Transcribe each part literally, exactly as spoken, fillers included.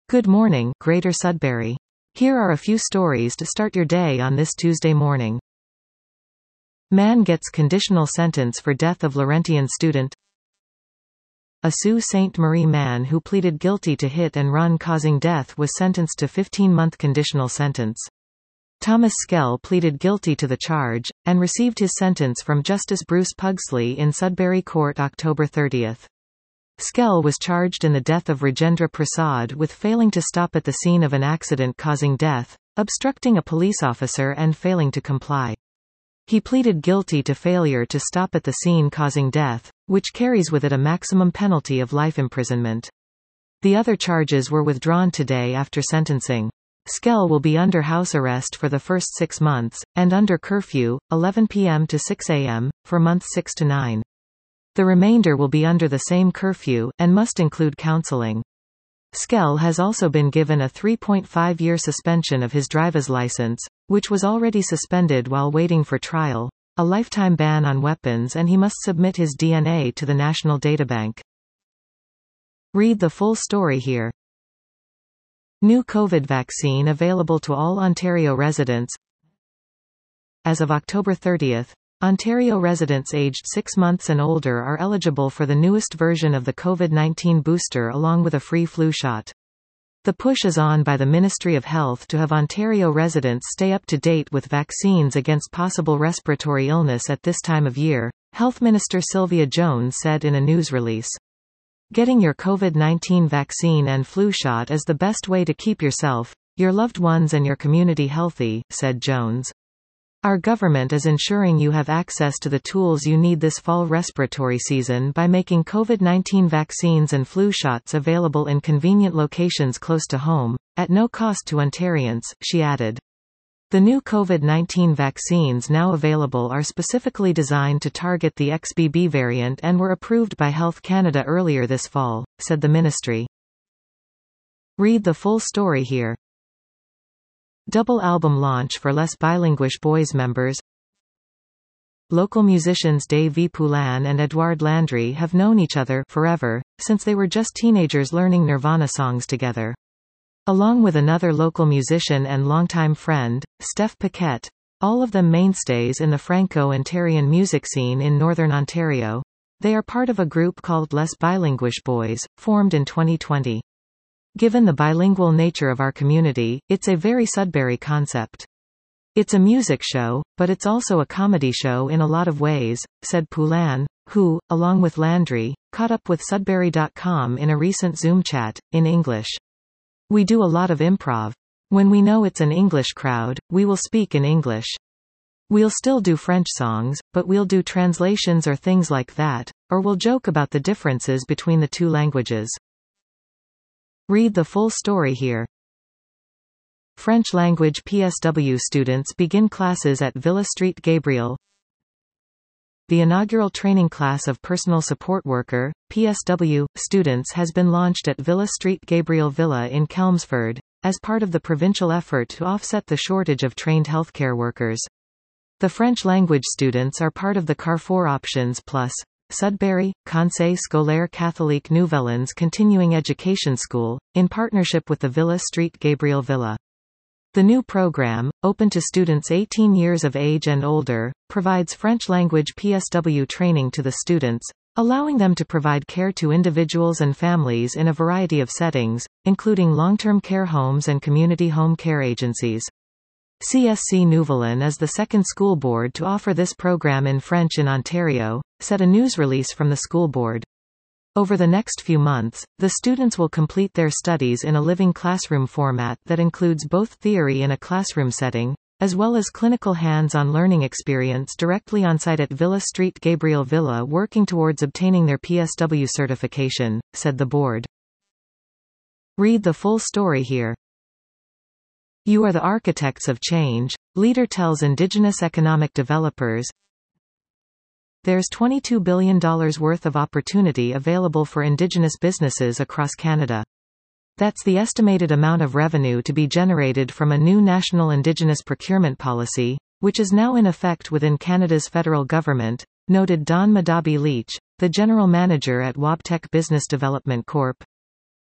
Good morning, Greater Sudbury. Here are a few stories to start your day on this Tuesday morning. Man gets conditional sentence for death of Laurentian student. A Sault Ste. Marie man who pleaded guilty to hit and run causing death was sentenced to fifteen-month conditional sentence. Thomas Skell pleaded guilty to the charge, and received his sentence from Justice Bruce Pugsley in Sudbury Court October thirtieth. Skell was charged in the death of Rajendra Prasad with failing to stop at the scene of an accident causing death, obstructing a police officer and failing to comply. He pleaded guilty to failure to stop at the scene causing death, which carries with it a maximum penalty of life imprisonment. The other charges were withdrawn today after sentencing. Skell will be under house arrest for the first six months, and under curfew, eleven p m to six a m, for months six to nine. The remainder will be under the same curfew, and must include counseling. Skell has also been given a three point five year suspension of his driver's license, which was already suspended while waiting for trial, a lifetime ban on weapons, and he must submit his D N A to the National Databank. Read the full story here. New COVID vaccine available to all Ontario residents. As of October thirtieth, Ontario residents aged six months and older are eligible for the newest version of the COVID nineteen booster along with a free flu shot. The push is on by the Ministry of Health to have Ontario residents stay up to date with vaccines against possible respiratory illness at this time of year, Health Minister Sylvia Jones said in a news release. Getting your COVID nineteen vaccine and flu shot is the best way to keep yourself, your loved ones and your community healthy, said Jones. Our government is ensuring you have access to the tools you need this fall respiratory season by making COVID nineteen vaccines and flu shots available in convenient locations close to home, at no cost to Ontarians, she added. The new COVID nineteen vaccines now available are specifically designed to target the X B B variant and were approved by Health Canada earlier this fall, said the ministry. Read the full story here. Double album launch for Les Bilinguish Boys members. Local musicians Dave V. Poulin and Edouard Landry have known each other forever, since they were just teenagers learning Nirvana songs together. Along with another local musician and longtime friend, Steph Paquette, all of them mainstays in the Franco-Ontarian music scene in Northern Ontario, they are part of a group called Les Bilinguish Boys, formed in twenty twenty. Given the bilingual nature of our community, it's a very Sudbury concept. It's a music show, but it's also a comedy show in a lot of ways, said Poulin, who, along with Landry, caught up with Sudbury dot com in a recent Zoom chat, in English. We do a lot of improv. When we know it's an English crowd, we will speak in English. We'll still do French songs, but we'll do translations or things like that, or we'll joke about the differences between the two languages. Read the full story here. French language P S W students begin classes at Villa Street Gabriel. The inaugural training class of Personal Support Worker, P S W, students has been launched at Villa Street Gabriel Villa in Chelmsford, as part of the provincial effort to offset the shortage of trained healthcare workers. The French language students are part of the Carrefour Options Plus Sudbury, Conseil Scolaire Catholique Nouvelans Continuing Education School, in partnership with the Villa Street Gabriel Villa. The new program, open to students eighteen years of age and older, provides French language P S W training to the students, allowing them to provide care to individuals and families in a variety of settings, including long-term care homes and community home care agencies. C S C Nouvelin is the second school board to offer this program in French in Ontario, said a news release from the school board. Over the next few months, the students will complete their studies in a living classroom format that includes both theory in a classroom setting, as well as clinical hands-on learning experience directly on-site at Villa Street Gabriel Villa, working towards obtaining their P S W certification, said the board. Read the full story here. You are the architects of change, leader tells Indigenous economic developers. There's twenty-two billion dollars worth of opportunity available for Indigenous businesses across Canada. That's the estimated amount of revenue to be generated from a new national Indigenous procurement policy, which is now in effect within Canada's federal government, noted Don Madabi Leach, the general manager at Wabtec Business Development Corporation.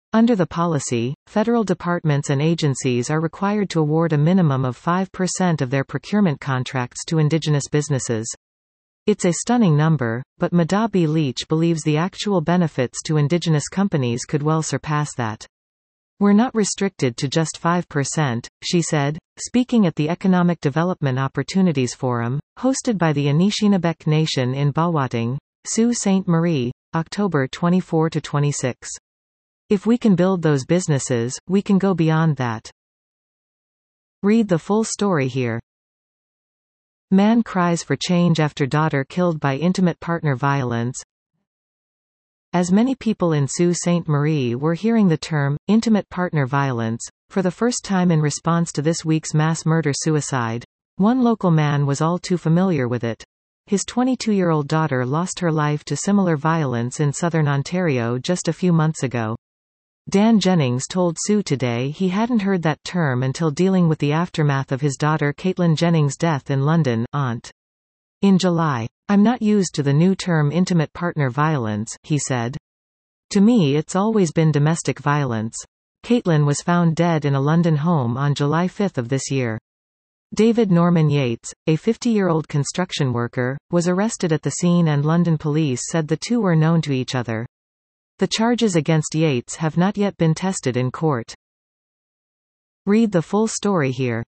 Under the policy, federal departments and agencies are required to award a minimum of five percent of their procurement contracts to indigenous businesses. It's a stunning number, but Madabi Leach believes the actual benefits to indigenous companies could well surpass that. We're not restricted to just five percent, she said, speaking at the Economic Development Opportunities Forum, hosted by the Anishinabek Nation in Bawatang, Sault Ste. Marie, October twenty-fourth to twenty-sixth. If we can build those businesses, we can go beyond that. Read the full story here. Man cries for change after daughter killed by intimate partner violence. As many people in Sault Ste. Marie were hearing the term, intimate partner violence, for the first time in response to this week's mass murder-suicide, one local man was all too familiar with it. His twenty-two-year-old daughter lost her life to similar violence in southern Ontario just a few months ago. Dan Jennings told Sault Today he hadn't heard that term until dealing with the aftermath of his daughter Caitlin Jennings' death in London, Ont. In July. I'm not used to the new term intimate partner violence, he said. To me it's always been domestic violence. Caitlin was found dead in a London home on July fifth of this year. David Norman Yates, a fifty-year-old construction worker, was arrested at the scene and London police said the two were known to each other. The charges against Yates have not yet been tested in court. Read the full story here.